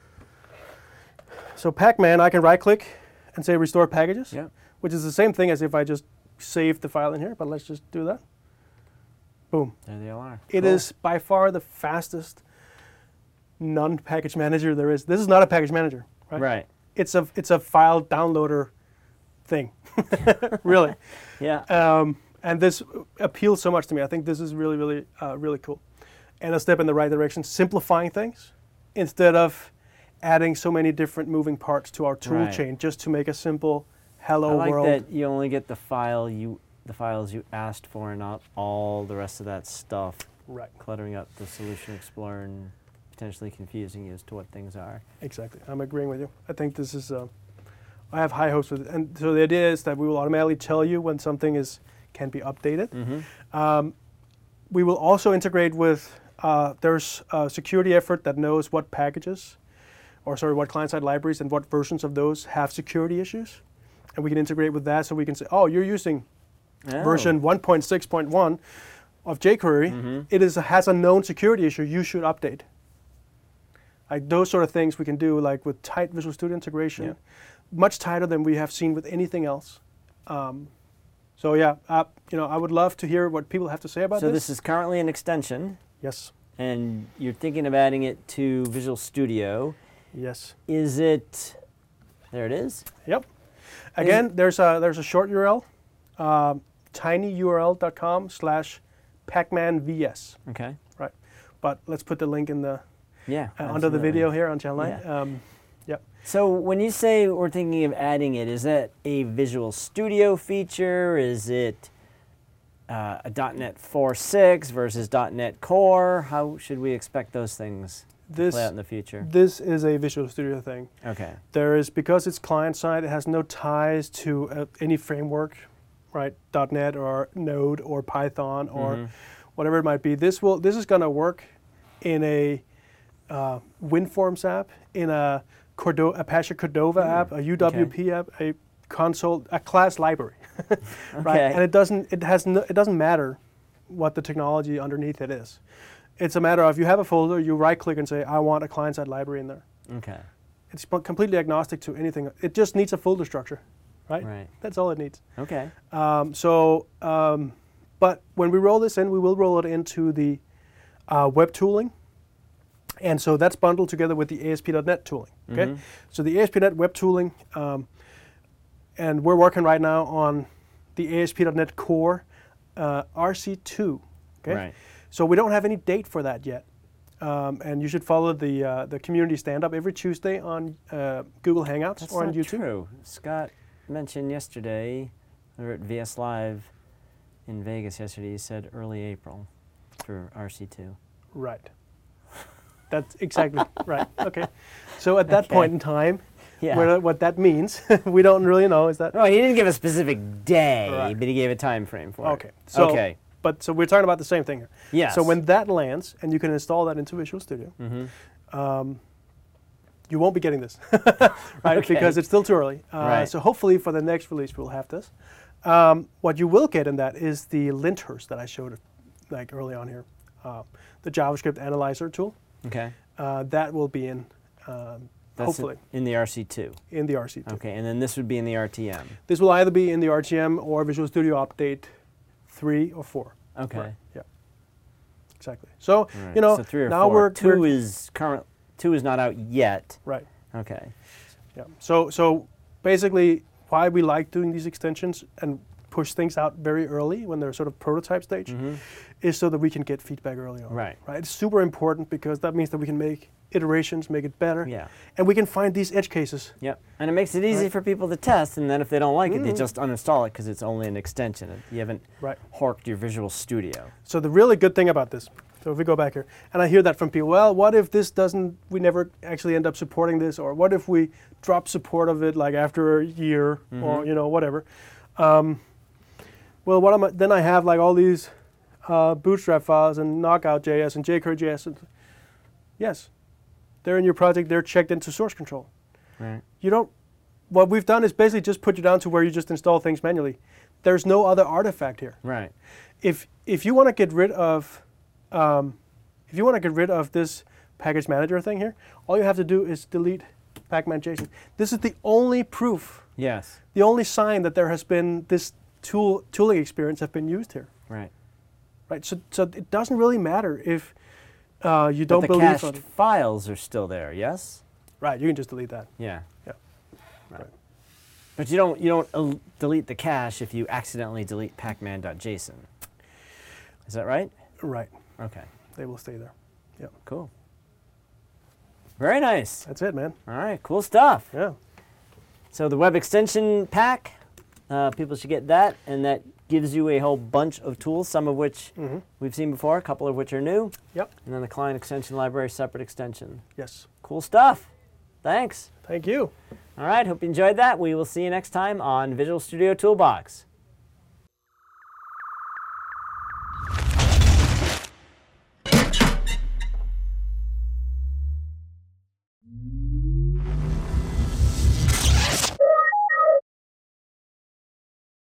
Speaker 2: So Pacman, I can right click and say restore packages,
Speaker 1: Yep.
Speaker 2: which is the same thing as if I just saved the file in here, but let's just do that. Boom.
Speaker 1: There they all are.
Speaker 2: It
Speaker 1: Cool.
Speaker 2: is by far the fastest non-package manager there is. This is not a package manager, right?
Speaker 1: Right.
Speaker 2: It's a file downloader thing, really.
Speaker 1: Yeah.
Speaker 2: And this appeals so much to me. I think this is really, really, really cool, and a step in the right direction. Simplifying things instead of adding so many different moving parts to our tool
Speaker 1: Right.
Speaker 2: chain just to make a simple
Speaker 1: I
Speaker 2: hello
Speaker 1: like
Speaker 2: world.
Speaker 1: that you only get the files you asked for, and not all the rest of that stuff,
Speaker 2: Right.
Speaker 1: cluttering up the Solution Explorer and potentially confusing you as to what things are.
Speaker 2: Exactly. I'm agreeing with you. I think this is. I have high hopes with it, and so the idea is that we will automatically tell you when something can be updated.
Speaker 1: Mm-hmm.
Speaker 2: We will also integrate with. There's a security effort that knows what packages, what client-side libraries and what versions of those have security issues, and we can integrate with that, so we can say, oh, you're using version 1.6.1 of jQuery.
Speaker 1: Mm-hmm.
Speaker 2: It has a known security issue. You should update. Like those sort of things we can do, like with tight Visual Studio integration,
Speaker 1: Yeah.
Speaker 2: much tighter than we have seen with anything else. So yeah, I would love to hear what people have to say about
Speaker 1: So
Speaker 2: this.
Speaker 1: this is currently an extension,
Speaker 2: Yes,
Speaker 1: and you're thinking of adding it to Visual Studio.
Speaker 2: yes,
Speaker 1: Is it? There it is.
Speaker 2: yep. Again, there's a short URL, tinyurl.com/pacmanvs.
Speaker 1: Okay.
Speaker 2: Right, but let's put the link in the
Speaker 1: Yeah.
Speaker 2: under the
Speaker 1: absolutely.
Speaker 2: video here on channel 9.
Speaker 1: Yeah.
Speaker 2: Yep.
Speaker 1: So when you say we're thinking of adding it, is that a Visual Studio feature? Is it a .NET 4.6 versus .NET Core? How should we expect those things to play out in the future?
Speaker 2: This is a Visual Studio thing.
Speaker 1: Okay.
Speaker 2: There is, because it's client-side, it has no ties to any framework, right? .NET or Node or Python or
Speaker 1: Mhm.
Speaker 2: whatever it might be. This is going to work in a WinForms app, in a Apache Cordova app, a UWP app, a console, a class library, right?
Speaker 1: Okay.
Speaker 2: And it doesn't matter what the technology underneath it is. It's a matter of you have a folder, you right-click and say, I want a client-side library in there.
Speaker 1: Okay.
Speaker 2: It's completely agnostic to anything. It just needs a folder structure, right?
Speaker 1: Right.
Speaker 2: That's all it needs.
Speaker 1: Okay.
Speaker 2: But when we roll this in, we will roll it into the web tooling. And so that's bundled together with the ASP.NET tooling, okay?
Speaker 1: Mhm.
Speaker 2: So the ASP.NET web tooling, and we're working right now on the ASP.NET Core RC2, okay?
Speaker 1: Right.
Speaker 2: So we don't have any date for that yet. And you should follow the community stand-up every Tuesday on Google Hangouts
Speaker 1: That's
Speaker 2: or on
Speaker 1: not
Speaker 2: YouTube.
Speaker 1: true. Scott mentioned yesterday, we were at VS Live in Vegas yesterday, he said early April for RC2.
Speaker 2: Right. That's exactly right. Okay. So at that
Speaker 1: Okay.
Speaker 2: point in time,
Speaker 1: Yeah.
Speaker 2: what that means, we don't really know. Is that
Speaker 1: Well, he didn't give a specific day,
Speaker 2: Right.
Speaker 1: but he gave a time frame for
Speaker 2: okay?
Speaker 1: it.
Speaker 2: So,
Speaker 1: Okay.
Speaker 2: But so we're talking about the same thing here.
Speaker 1: Yes.
Speaker 2: So when that lands, and you can install that into Visual Studio,
Speaker 1: Mm-hmm.
Speaker 2: you won't be getting this, right?
Speaker 1: Okay.
Speaker 2: Because it's still too early.
Speaker 1: Right.
Speaker 2: So hopefully for the next release we'll have this. What you will get in that is the linters that I showed, like early on here, the JavaScript analyzer tool.
Speaker 1: Okay.
Speaker 2: That will be in,
Speaker 1: That's
Speaker 2: hopefully,
Speaker 1: in the RC2.
Speaker 2: in the RC2.
Speaker 1: Okay, and then this would be in the RTM.
Speaker 2: This will either be in the RTM or Visual Studio Update 3 or 4.
Speaker 1: Okay.
Speaker 2: Right, yeah. Exactly. So,
Speaker 1: All right.
Speaker 2: you know,
Speaker 1: so 3 or
Speaker 2: now
Speaker 1: 4.
Speaker 2: we're
Speaker 1: 2 is current. 2 is not out yet.
Speaker 2: Right.
Speaker 1: Okay.
Speaker 2: Yeah. So basically, why we like doing these extensions and push things out very early when they're sort of prototype stage is so that we can get feedback early on.
Speaker 1: Right.
Speaker 2: Right. It's super important because that means that we can make iterations, make it better.
Speaker 1: Yeah.
Speaker 2: And we can find these edge cases.
Speaker 1: Yep. And it makes it easy
Speaker 2: Right.
Speaker 1: for people to test, and then if they don't like it, they just uninstall it because it's only an extension. You haven't
Speaker 2: Right.
Speaker 1: horked your Visual Studio.
Speaker 2: So the really good thing about this, so if we go back here, and I hear that from people, well, what if this doesn't, we never actually end up supporting this, or what if we drop support of it like after a year, or whatever. Well, then I have like all these Bootstrap files and Knockout.js and jQuery.js. And yes, they're in your project, they're checked into source control.
Speaker 1: Right.
Speaker 2: What we've done is basically just put you down to where you just install things manually. There's no other artifact here.
Speaker 1: Right.
Speaker 2: If you want to get rid of this package manager thing here, all you have to do is delete pacman.json. This is the only proof,
Speaker 1: Yes.
Speaker 2: the only sign that there has been this tooling experience have been used here.
Speaker 1: Right.
Speaker 2: Right. So it doesn't really matter if you
Speaker 1: But
Speaker 2: don't
Speaker 1: the
Speaker 2: believe
Speaker 1: cached
Speaker 2: on it.
Speaker 1: files are still there, yes?
Speaker 2: Right. You can just delete that.
Speaker 1: Yeah.
Speaker 2: Yeah.
Speaker 1: Right. But you don't delete the cache if you accidentally delete pacman.json. Is that right?
Speaker 2: Right.
Speaker 1: Okay.
Speaker 2: They will stay there. Yeah.
Speaker 1: Cool. Very nice.
Speaker 2: That's it, man.
Speaker 1: All right. Cool stuff.
Speaker 2: Yeah.
Speaker 1: So the web extension pack, people should get that, and that gives you a whole bunch of tools, some of which we've seen before, a couple of which are new.
Speaker 2: Yep.
Speaker 1: And then the client extension library, separate extension.
Speaker 2: Yes.
Speaker 1: Cool stuff. Thanks.
Speaker 2: Thank you.
Speaker 1: All right. Hope you enjoyed that. We will see you next time on Visual Studio Toolbox.